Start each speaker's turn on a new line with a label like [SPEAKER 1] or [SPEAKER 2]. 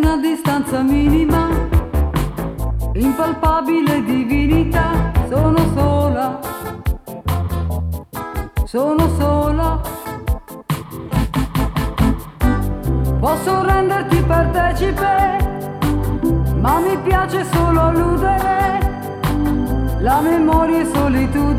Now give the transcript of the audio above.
[SPEAKER 1] una distanza minima, impalpabile divinità. Sono sola, sono sola. Posso renderti partecipe, ma mi piace solo alludere. La memoria è solitudine.